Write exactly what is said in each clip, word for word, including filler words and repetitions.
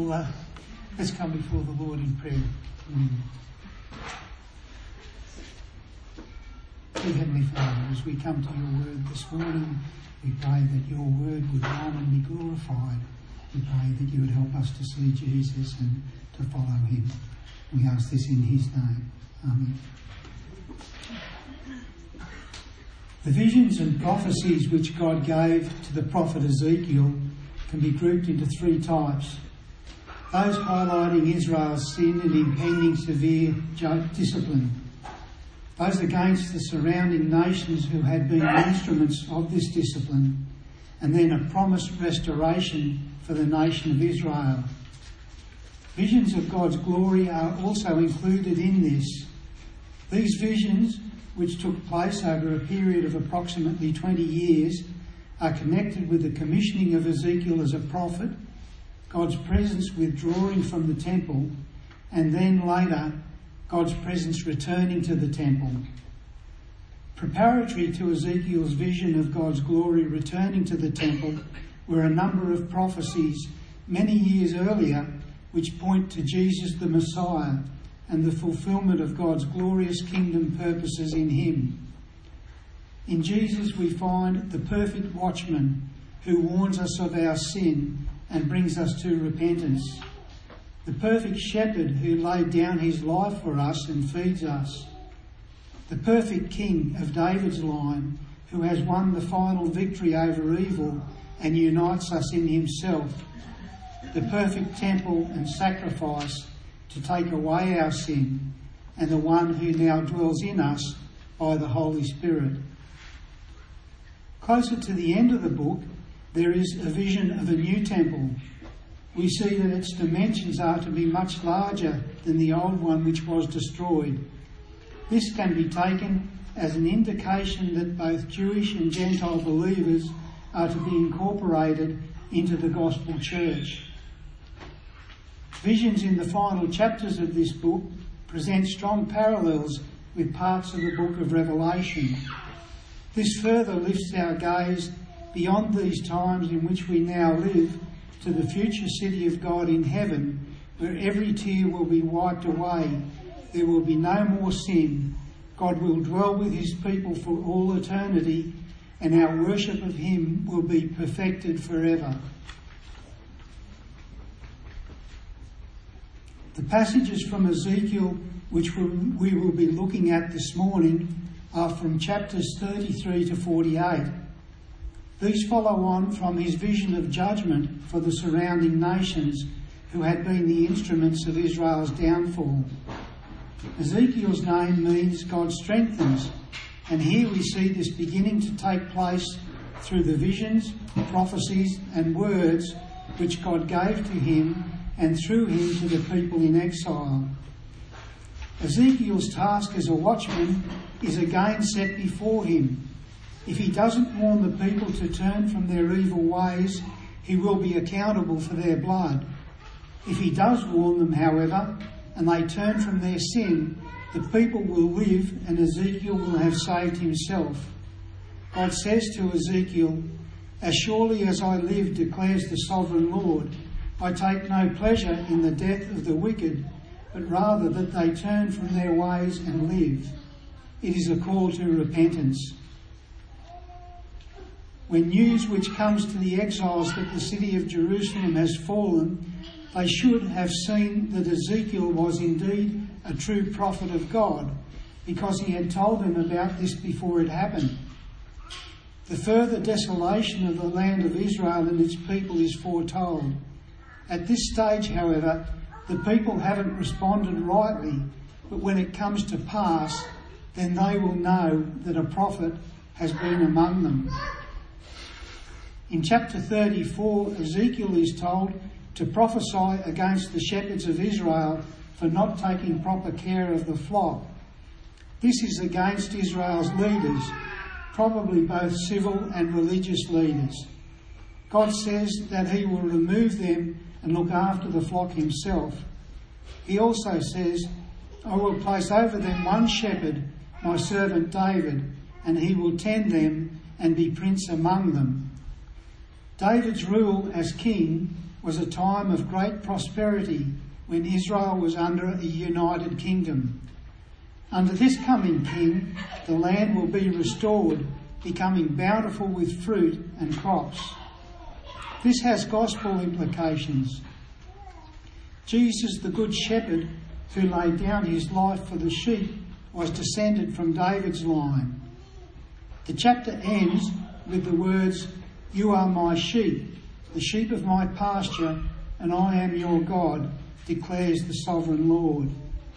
We'll, uh, let's come before the Lord in prayer. Mm. Dear Heavenly Father, as we come to your word this morning, we pray that your word would honor and be glorified. We pray that you would help us to see Jesus and to follow him. We ask this in his name. Amen. The visions and prophecies which God gave to the prophet Ezekiel can be grouped into three types. Those highlighting Israel's sin and impending severe discipline. Those against the surrounding nations who had been instruments of this discipline. And then a promised restoration for the nation of Israel. Visions of God's glory are also included in this. These visions, which took place over a period of approximately twenty years, are connected with the commissioning of Ezekiel as a prophet, God's presence withdrawing from the temple, and then later, God's presence returning to the temple. Preparatory to Ezekiel's vision of God's glory returning to the temple were a number of prophecies many years earlier which point to Jesus the Messiah and the fulfilment of God's glorious kingdom purposes in him. In Jesus we find the perfect watchman who warns us of our sin and brings us to repentance. The perfect shepherd who laid down his life for us and feeds us. The perfect king of David's line who has won the final victory over evil and unites us in himself. The perfect temple and sacrifice to take away our sin, and the one who now dwells in us by the Holy Spirit. Closer to the end of the book, there is a vision of a new temple. We see that its dimensions are to be much larger than the old one which was destroyed. This can be taken as an indication that both Jewish and Gentile believers are to be incorporated into the gospel church. Visions in the final chapters of this book present strong parallels with parts of the book of Revelation. This further lifts our gaze beyond these times in which we now live to the future city of God in heaven, where every tear will be wiped away. There will be no more sin. God will dwell with his people for all eternity, and our worship of him will be perfected forever. The passages from Ezekiel which we will be looking at this morning are from chapters thirty-three to forty-eight. These follow on from his vision of judgment for the surrounding nations who had been the instruments of Israel's downfall. Ezekiel's name means God strengthens, and here we see this beginning to take place through the visions, prophecies and words which God gave to him and through him to the people in exile. Ezekiel's task as a watchman is again set before him. If he doesn't warn the people to turn from their evil ways, he will be accountable for their blood. If he does warn them, however, and they turn from their sin, the people will live and Ezekiel will have saved himself. God says to Ezekiel, "As surely as I live, declares the sovereign Lord, I take no pleasure in the death of the wicked, but rather that they turn from their ways and live." It is a call to repentance. When news which comes to the exiles that the city of Jerusalem has fallen, they should have seen that Ezekiel was indeed a true prophet of God, because he had told them about this before it happened. The further desolation of the land of Israel and its people is foretold. At this stage, however, the people haven't responded rightly, but when it comes to pass, then they will know that a prophet has been among them. In chapter thirty-four, Ezekiel is told to prophesy against the shepherds of Israel for not taking proper care of the flock. This is against Israel's leaders, probably both civil and religious leaders. God says that he will remove them and look after the flock himself. He also says, "I will place over them one shepherd, my servant David, and he will tend them and be prince among them." David's rule as king was a time of great prosperity when Israel was under a united kingdom. Under this coming king, the land will be restored, becoming bountiful with fruit and crops. This has gospel implications. Jesus, the Good Shepherd, who laid down his life for the sheep, was descended from David's line. The chapter ends with the words, "You are my sheep, the sheep of my pasture, and I am your God, declares the sovereign Lord."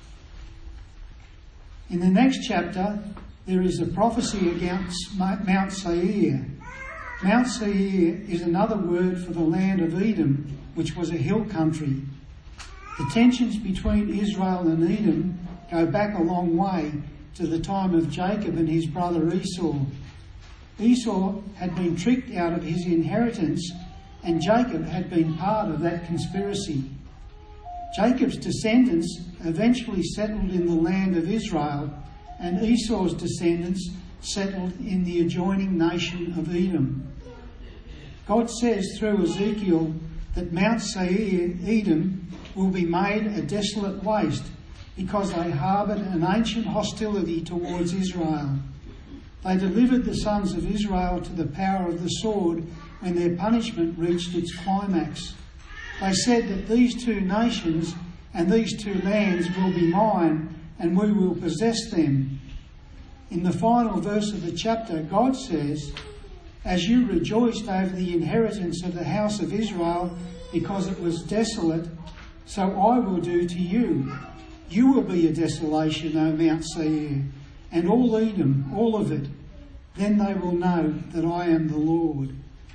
In the next chapter, there is a prophecy against Mount Seir. Mount Seir is another word for the land of Edom, which was a hill country. The tensions between Israel and Edom go back a long way to the time of Jacob and his brother Esau. Esau had been tricked out of his inheritance, and Jacob had been part of that conspiracy. Jacob's descendants eventually settled in the land of Israel, and Esau's descendants settled in the adjoining nation of Edom. God says through Ezekiel that Mount Seir, Edom, will be made a desolate waste because they harboured an ancient hostility towards Israel. They delivered the sons of Israel to the power of the sword when their punishment reached its climax. They said that these two nations and these two lands will be mine, and we will possess them. In the final verse of the chapter, God says, "As you rejoiced over the inheritance of the house of Israel because it was desolate, so I will do to you. You will be a desolation, O Mount Seir, and all Edom, all of it. Then they will know that I am the Lord."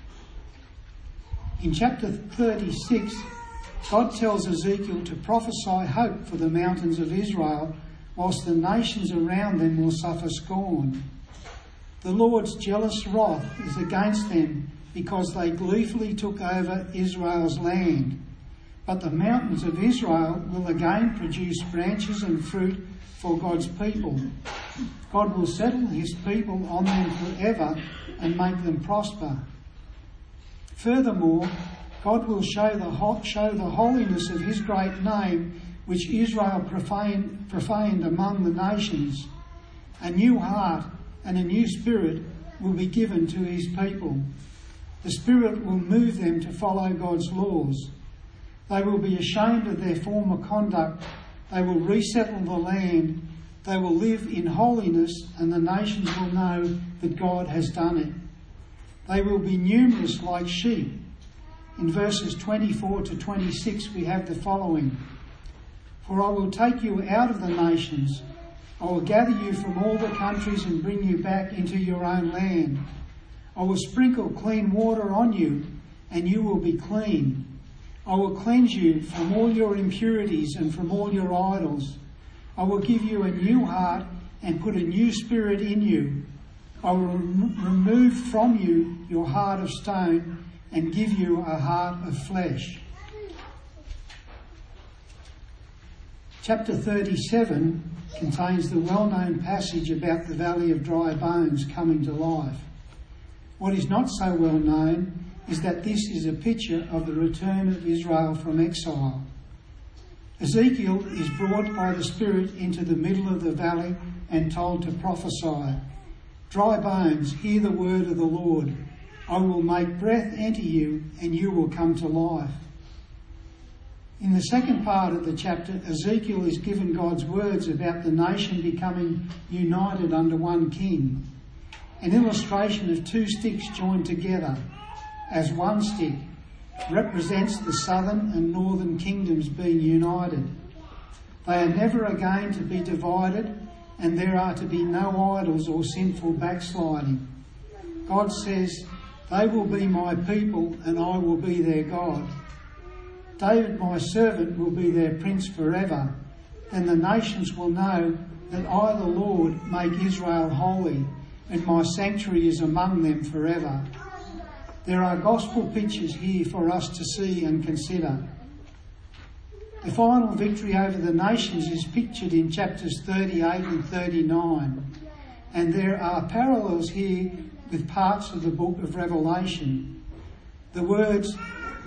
In chapter thirty-six, God tells Ezekiel to prophesy hope for the mountains of Israel, whilst the nations around them will suffer scorn. The Lord's jealous wrath is against them because they gleefully took over Israel's land. But the mountains of Israel will again produce branches and fruit for God's people. God will settle his people on them forever and make them prosper. Furthermore, God will show the, show the holiness of his great name, which Israel profaned, profaned among the nations. A new heart and a new spirit will be given to his people. The Spirit will move them to follow God's laws. They will be ashamed of their former conduct. They will resettle the land. They will live in holiness, and the nations will know that God has done it. They will be numerous like sheep. In verses twenty-four to twenty-six we have the following. "For I will take you out of the nations. I will gather you from all the countries and bring you back into your own land. I will sprinkle clean water on you, and you will be clean. I will cleanse you from all your impurities and from all your idols. I will give you a new heart and put a new spirit in you. I will rem- remove from you your heart of stone and give you a heart of flesh." Chapter thirty-seven contains the well-known passage about the Valley of Dry Bones coming to life. What is not so well known is that this is a picture of the return of Israel from exile. Ezekiel is brought by the Spirit into the middle of the valley and told to prophesy. "Dry bones, hear the word of the Lord. I will make breath enter you, and you will come to life." In the second part of the chapter, Ezekiel is given God's words about the nation becoming united under one king. An illustration of two sticks joined together as one stick represents the southern and northern kingdoms being united. They are never again to be divided, and there are to be no idols or sinful backsliding. God says, "They will be my people and I will be their God. David, my servant, will be their prince forever. Then the nations will know that I, the Lord, make Israel holy, and my sanctuary is among them forever." There are gospel pictures here for us to see and consider. The final victory over the nations is pictured in chapters thirty-eight and thirty-nine, and there are parallels here with parts of the book of Revelation. The words,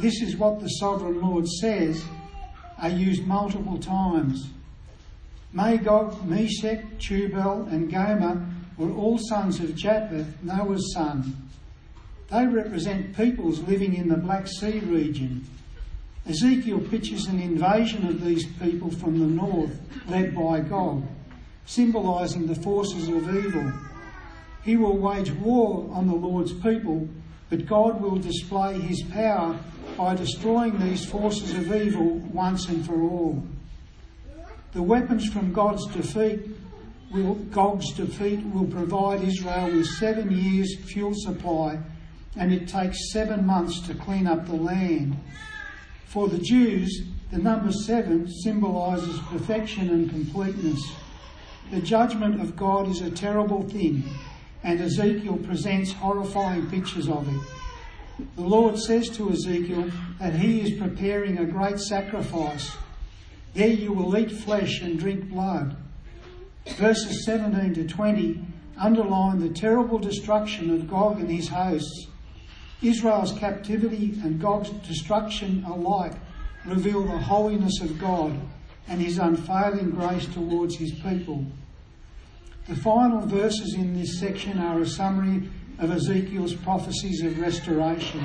"This is what the Sovereign Lord says," are used multiple times. Magog, Meshech, Tubal and Gomer were all sons of Japheth, Noah's son. They represent peoples living in the Black Sea region. Ezekiel pictures an invasion of these people from the north, led by Gog, symbolising the forces of evil. He will wage war on the Lord's people, but God will display his power by destroying these forces of evil once and for all. The weapons from God's defeat will, Gog's defeat will provide Israel with seven years' fuel supply, and it takes seven months to clean up the land. For the Jews, the number seven symbolises perfection and completeness. The judgment of God is a terrible thing, and Ezekiel presents horrifying pictures of it. The Lord says to Ezekiel that he is preparing a great sacrifice. There you will eat flesh and drink blood. Verses seventeen to twenty underline the terrible destruction of Gog and his hosts. Israel's captivity and Gog's destruction alike reveal the holiness of God and his unfailing grace towards his people. The final verses in this section are a summary of Ezekiel's prophecies of restoration.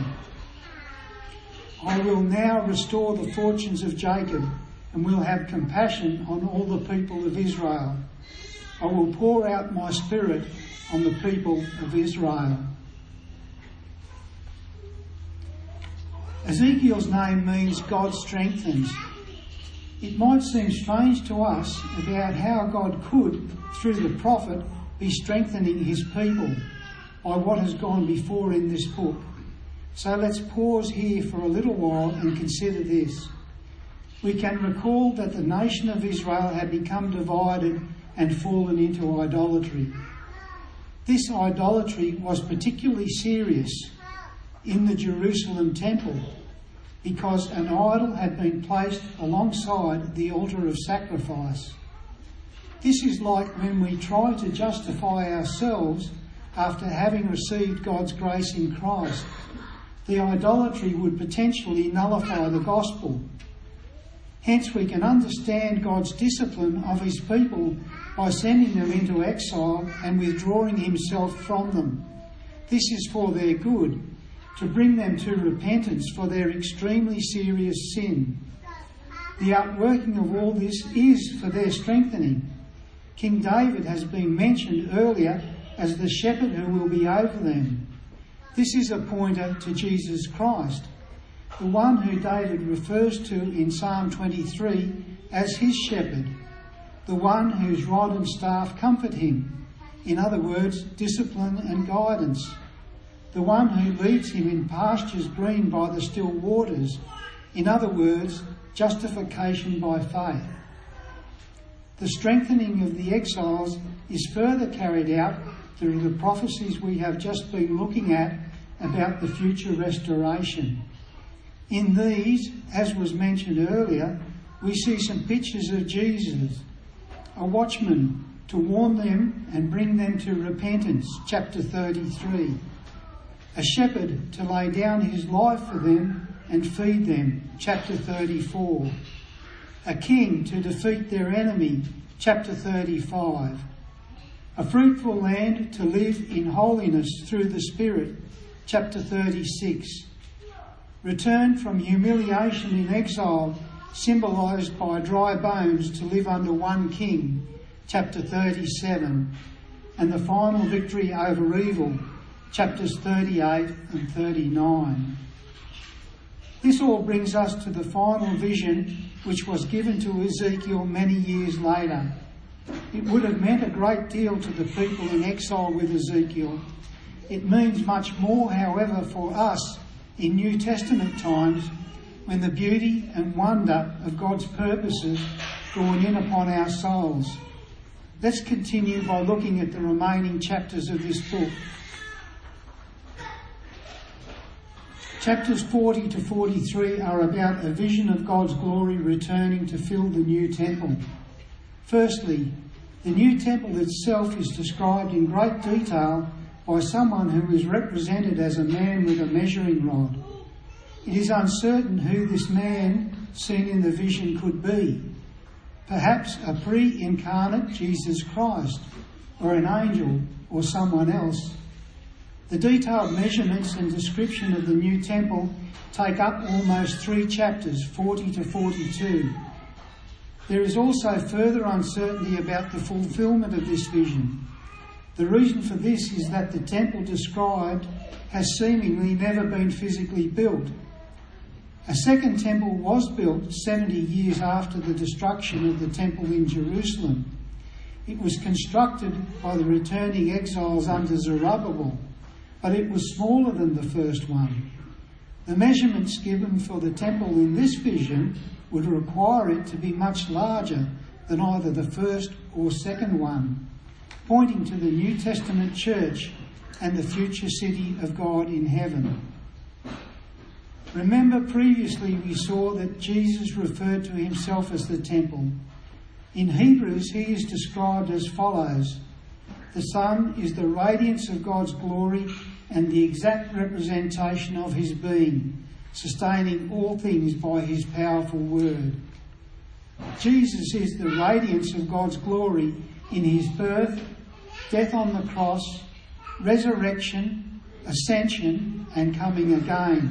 "I will now restore the fortunes of Jacob and will have compassion on all the people of Israel. I will pour out my spirit on the people of Israel." Ezekiel's name means God strengthens. It might seem strange to us about how God could, through the prophet, be strengthening his people by what has gone before in this book. So let's pause here for a little while and consider this. We can recall that the nation of Israel had become divided and fallen into idolatry. This idolatry was particularly serious in the Jerusalem temple because an idol had been placed alongside the altar of sacrifice. This is like when we try to justify ourselves after having received God's grace in Christ. The idolatry would potentially nullify the gospel. Hence we can understand God's discipline of his people by sending them into exile and withdrawing himself from them. This is for their good, to bring them to repentance for their extremely serious sin. The outworking of all this is for their strengthening. King David has been mentioned earlier as the shepherd who will be over them. This is a pointer to Jesus Christ, the one who David refers to in Psalm twenty-three as his shepherd, the one whose rod and staff comfort him, in other words, discipline and guidance, the one who leads him in pastures green by the still waters, in other words, justification by faith. The strengthening of the exiles is further carried out through the prophecies we have just been looking at about the future restoration. In these, as was mentioned earlier, we see some pictures of Jesus, a watchman to warn them and bring them to repentance, chapter thirty-three, a shepherd to lay down his life for them and feed them, chapter thirty-four, a king to defeat their enemy, chapter thirty-five, a fruitful land to live in holiness through the Spirit, chapter thirty-six, return from humiliation in exile, symbolised by dry bones to live under one king, chapter thirty-seven, and the final victory over evil, chapters thirty-eight and thirty-nine. This all brings us to the final vision which was given to Ezekiel many years later. It would have meant a great deal to the people in exile with Ezekiel. It means much more, however, for us in New Testament times when the beauty and wonder of God's purposes dawn in upon our souls. Let's continue by looking at the remaining chapters of this book. Chapters forty to forty-three are about a vision of God's glory returning to fill the new temple. Firstly, the new temple itself is described in great detail by someone who is represented as a man with a measuring rod. It is uncertain who this man seen in the vision could be. Perhaps a pre-incarnate Jesus Christ, or an angel, or someone else. The detailed measurements and description of the new temple take up almost three chapters, forty to forty-two. There is also further uncertainty about the fulfilment of this vision. The reason for this is that the temple described has seemingly never been physically built. A second temple was built seventy years after the destruction of the temple in Jerusalem. It was constructed by the returning exiles under Zerubbabel, but it was smaller than the first one. The measurements given for the temple in this vision would require it to be much larger than either the first or second one, pointing to the New Testament church and the future city of God in heaven. Remember, previously we saw that Jesus referred to himself as the temple. In Hebrews, he is described as follows: the Son is the radiance of God's glory and the exact representation of his being, sustaining all things by his powerful word. Jesus is the radiance of God's glory in his birth, death on the cross, resurrection, ascension, and coming again.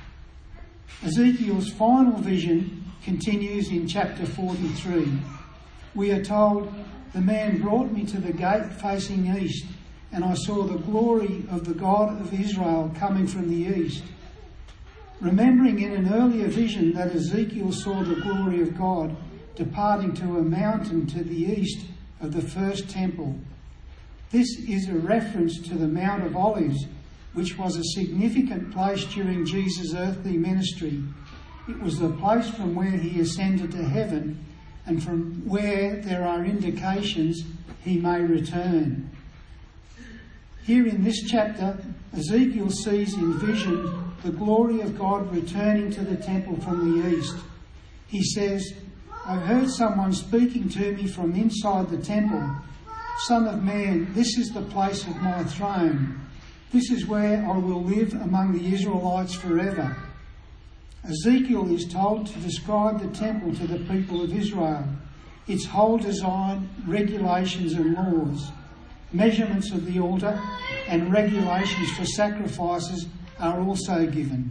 Ezekiel's final vision continues in chapter forty-three. We are told, "The man brought me to the gate facing east, and I saw the glory of the God of Israel coming from the east." Remembering in an earlier vision that Ezekiel saw the glory of God departing to a mountain to the east of the first temple. This is a reference to the Mount of Olives, which was a significant place during Jesus' earthly ministry. It was the place from where he ascended to heaven and from where there are indications he may return. Here in this chapter, Ezekiel sees in vision the glory of God returning to the temple from the east. He says, "I heard someone speaking to me from inside the temple. Son of man, this is the place of my throne. This is where I will live among the Israelites forever." Ezekiel is told to describe the temple to the people of Israel, its whole design, regulations and laws. Measurements of the altar and regulations for sacrifices are also given.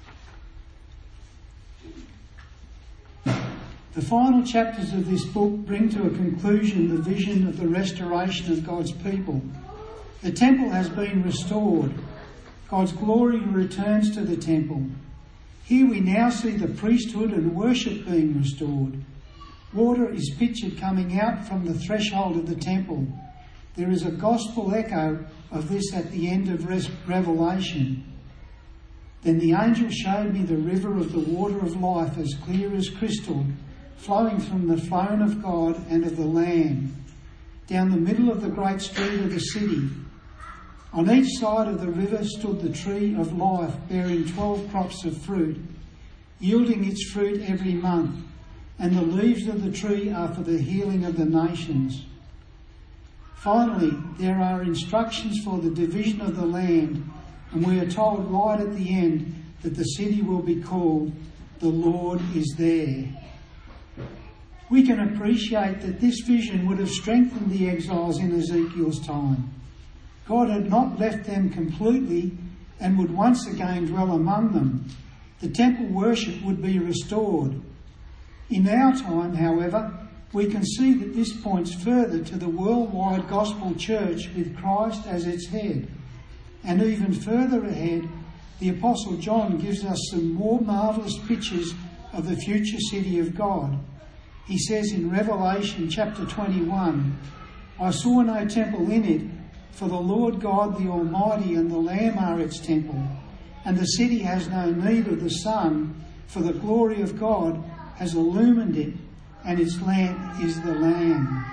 The final chapters of this book bring to a conclusion the vision of the restoration of God's people. The temple has been restored. God's glory returns to the temple. Here we now see the priesthood and worship being restored. Water is pictured coming out from the threshold of the temple. There is a gospel echo of this at the end of Revelation. Then the angel showed me the river of the water of life, as clear as crystal, flowing from the throne of God and of the Lamb, down the middle of the great street of the city. On each side of the river stood the tree of life, bearing twelve crops of fruit, yielding its fruit every month, and the leaves of the tree are for the healing of the nations. Finally, there are instructions for the division of the land, and we are told right at the end that the city will be called "The Lord is There." We can appreciate that this vision would have strengthened the exiles in Ezekiel's time. God had not left them completely and would once again dwell among them. The temple worship would be restored. In our time, however, we can see that this points further to the worldwide gospel church with Christ as its head. And even further ahead, the Apostle John gives us some more marvellous pictures of the future city of God. He says in Revelation chapter twenty-one, "I saw no temple in it, for the Lord God the Almighty and the Lamb are its temple, and the city has no need of the sun, for the glory of God has illumined it, and its lamp is the Lamb."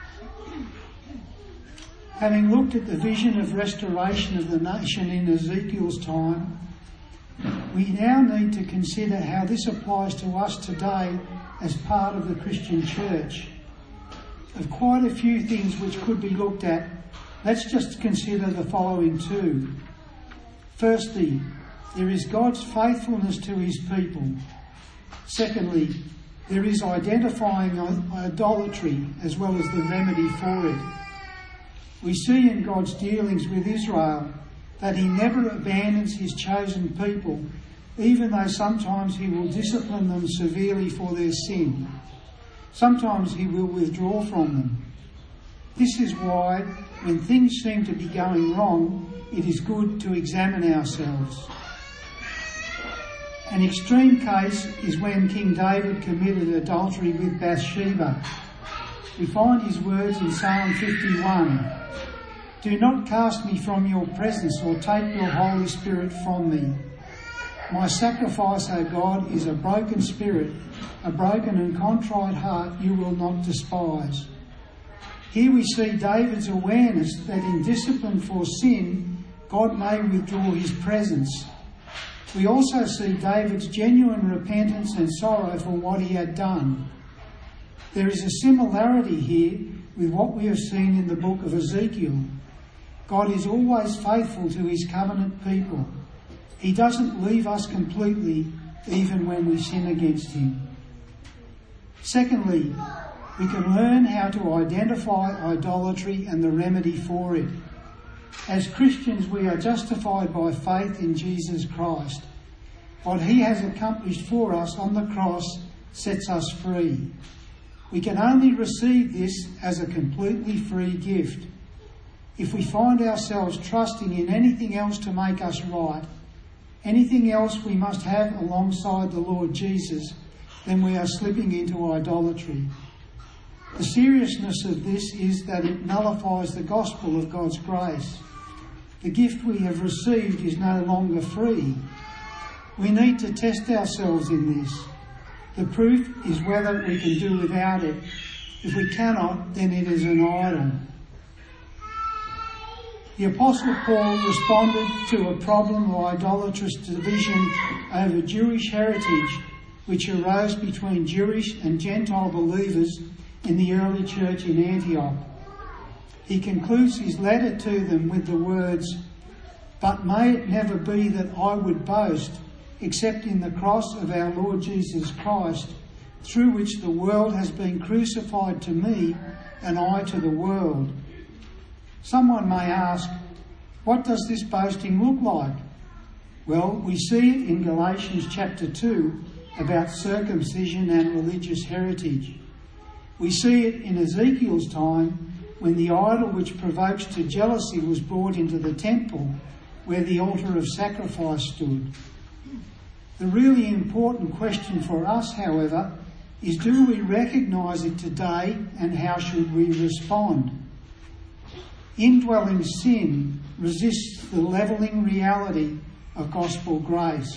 Having looked at the vision of restoration of the nation in Ezekiel's time, we now need to consider how this applies to us today as part of the Christian church. Of quite a few things which could be looked at, let's just consider the following two. Firstly, There is God's faithfulness to his people. Secondly, there is identifying idolatry as well as the remedy for it. We see in God's dealings with Israel that he never abandons his chosen people, even though sometimes he will discipline them severely for their sin. Sometimes he will withdraw from them. This is why, when things seem to be going wrong, it is good to examine ourselves. An extreme case is when King David committed adultery with Bathsheba. We find his words in Psalm fifty-one. Do not cast me from your presence or take your Holy Spirit from me. My sacrifice, O God, is a broken spirit, a broken and contrite heart you will not despise. Here we see David's awareness that in discipline for sin, God may withdraw his presence. We also see David's genuine repentance and sorrow for what he had done. There is a similarity here with what we have seen in the book of Ezekiel. God is always faithful to his covenant people. He doesn't leave us completely, even when we sin against him. Secondly, we can learn how to identify idolatry and the remedy for it. As Christians, we are justified by faith in Jesus Christ. What he has accomplished for us on the cross sets us free. We can only receive this as a completely free gift. If we find ourselves trusting in anything else to make us right, anything else we must have alongside the Lord Jesus, then we are slipping into idolatry. The seriousness of this is that it nullifies the gospel of God's grace. The gift we have received is no longer free. We need to test ourselves in this. The proof is whether we can do without it. If we cannot, then it is an idol. The Apostle Paul responded to a problem of idolatrous division over Jewish heritage which arose between Jewish and Gentile believers in the early church in Antioch. He concludes his letter to them with the words, "But may it never be that I would boast except in the cross of our Lord Jesus Christ, through which the world has been crucified to me and I to the world." Someone may ask, what does this boasting look like? Well, we see it in Galatians chapter two about circumcision and religious heritage. We see it in Ezekiel's time when the idol which provokes to jealousy was brought into the temple where the altar of sacrifice stood. The really important question for us, however, is do we recognise it today and how should we respond? Indwelling sin resists the levelling reality of gospel grace.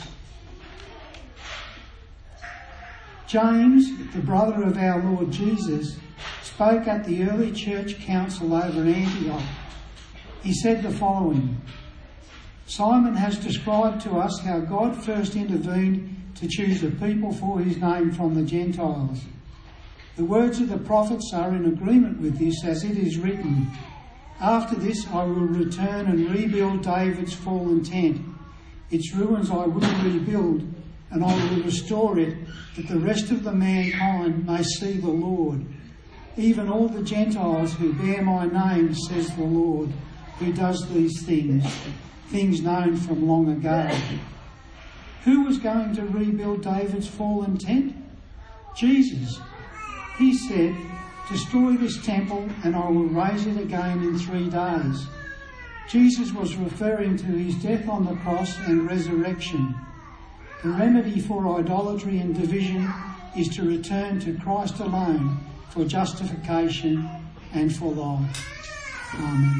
James, the brother of our Lord Jesus, spoke at the early church council over Antioch. He said the following, "Simon has described to us how God first intervened to choose a people for his name from the Gentiles. The words of the prophets are in agreement with this, as it is written, 'After this I will return and rebuild David's fallen tent. Its ruins I will rebuild, and I will restore it, that the rest of the mankind may see the Lord. Even all the Gentiles who bear my name, says the Lord, who does these things, things known from long ago.'" Who was going to rebuild David's fallen tent? Jesus. He said, "Destroy this temple and I will raise it again in three days." Jesus was referring to his death on the cross and resurrection. The remedy for idolatry and division is to return to Christ alone for justification and for life. Amen.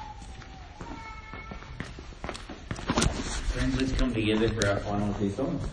Friends, let's come together for our final two songs.